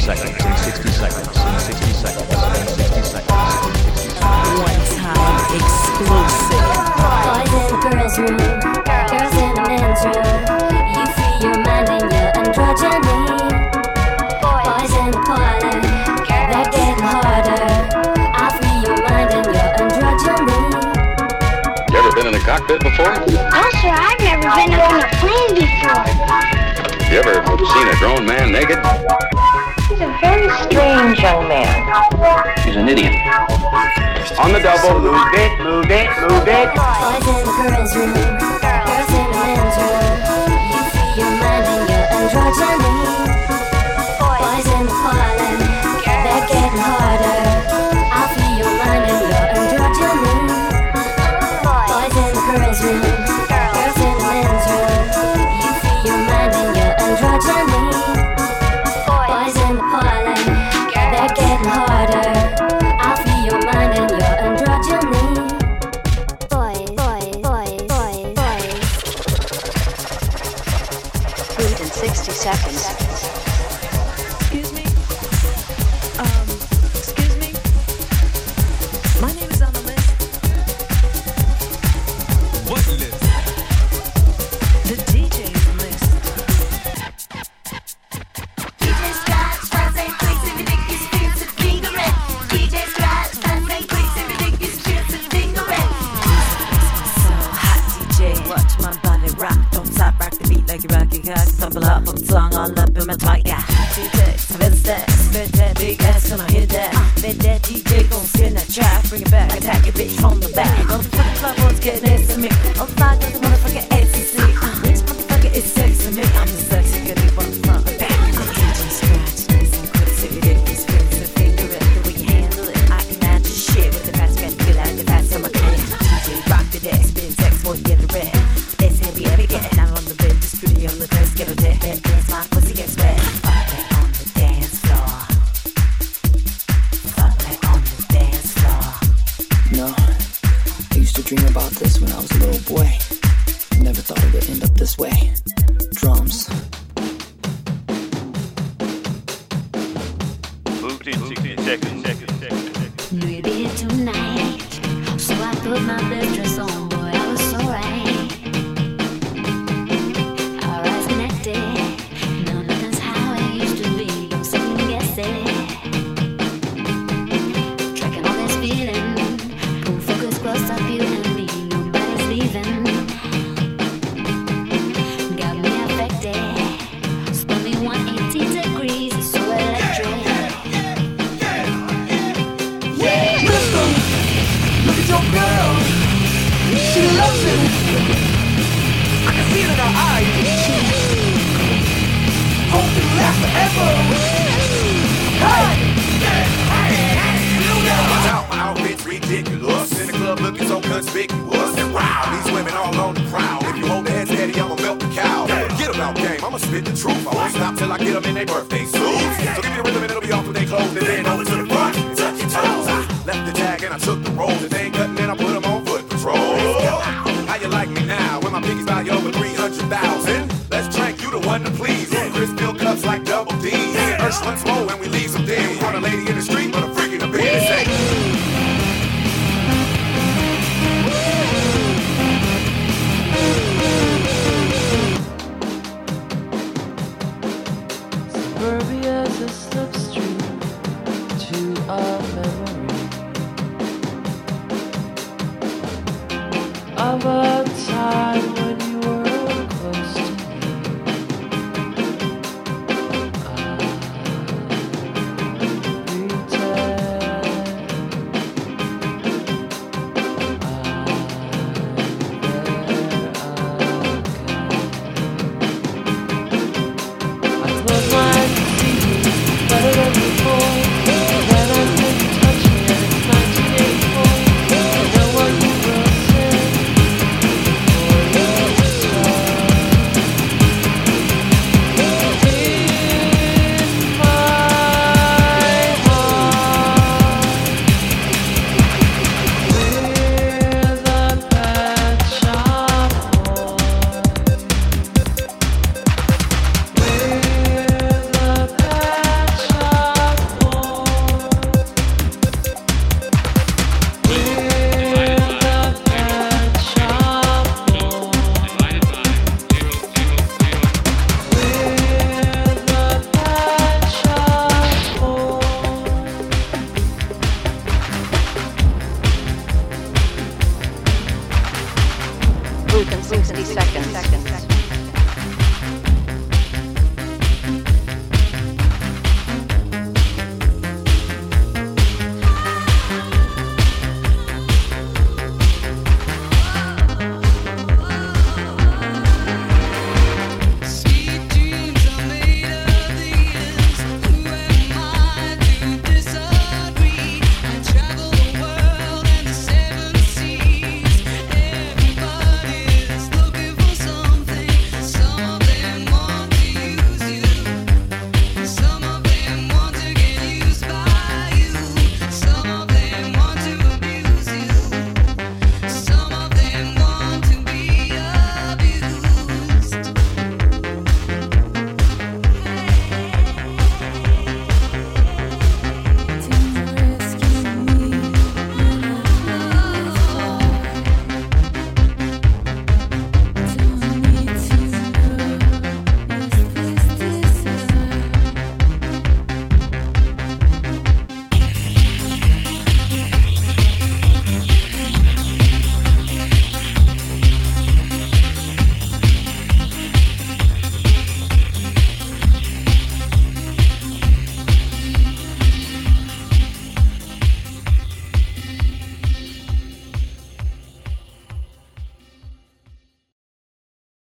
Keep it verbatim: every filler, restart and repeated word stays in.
seconds, in sixty seconds, in sixty seconds, in sixty seconds. One time exclusive. Boys in the girls' room, girls in the men's room. You free your mind and your androgyny. Boys in the parlor, they're getting harder. I free your mind and your androgyny. You ever been in a cockpit before? Oh, sir, I've never been up on a plane before. You ever seen a grown man naked? He's a very strange young man. He's an idiot. On the double, move it, move it, move it. Boys in the girls' room, girls in the men's room. You free your mind and your androgyny. Boys in the parlor, they're getting harder. I free your mind and your androgyny. Boys in the girls' room, girls in the men's room. You free your mind and your androgyny. Boys in the parlor, they're getting harder. I free your mind and your androgyny. Boys, boys, boys, boys, boys. Food in sixty seconds. Excuse me? Um, excuse me? My name is on the list. What list? The D J's list. D J Scratch, Franz and Quicks and ridiculous tunes of fingering. D J Scratch, Franz and Quicks and ridiculous tunes of fingering. So hot D J, watch my body rock. Don't stop, rock the beat like you rock your cock. Stumble up on song all up in my twat, yeah. D J, spit that, spit that big ass, gonna hit that. Bet that D J gon' spin that track, bring it back, attack your bitch from the back. Motherfucking club wants get next to me. On side of the motherfucking ecstasy. Uh, this motherfucker is sexy to me. I'm just sexy, good as motherfucker. Bam. I'm D J Scratch, nice and quick, so you did these spins and finger it. The way you handle it, I can match your shit with the fast cat, feel like the fast summer can. D J rock the deck, spin sex for you the red. Let's heavy ever get out on the bed, the studio, the dress, get a dead. Dance my pussy gets wet. Fuck that on the dance floor. Fuck that on the dance floor. No, I used to dream about this when I was a little boy. Never thought it would end up this way. Drums. Moved in sixty seconds, seconds, seconds. Knew you'd be here tonight, so I put my best dress on, boy, I was so right. Our eyes connected, no, nothing's how it used to be, don't second guess it. Tracking all this feeling, pull focus close up, you and me, nobody's leaving. Got me affected, spun me one hundred eighty degrees, it's so electric. Look at your girl. She loves it. I can see it in her eyes. Hope it lasts forever. Hey! Watch out, my outfit's ridiculous. In the club looking so conspicuous. And wow, these women all on the prowl. If you hold their head steady, I'ma melt the cow. Get about game, I'ma spit the truth. I won't stop till I get them in their birthday suits. So give me the rhythm and it'll be off with their clothes. And then over to the front and touch your toes. I left the tag and I took the roll. If they ain't cutting, then I put them on foot patrol. How you like me now? When my piggy's value over three hundred thousand. Let's drink, you the one to please. Chris fill cups like double D's. Urge once more when we leave some dead. We want a lady in the street, but a freak in the bed. Say, Suburbia's a slipstream to a memory of a time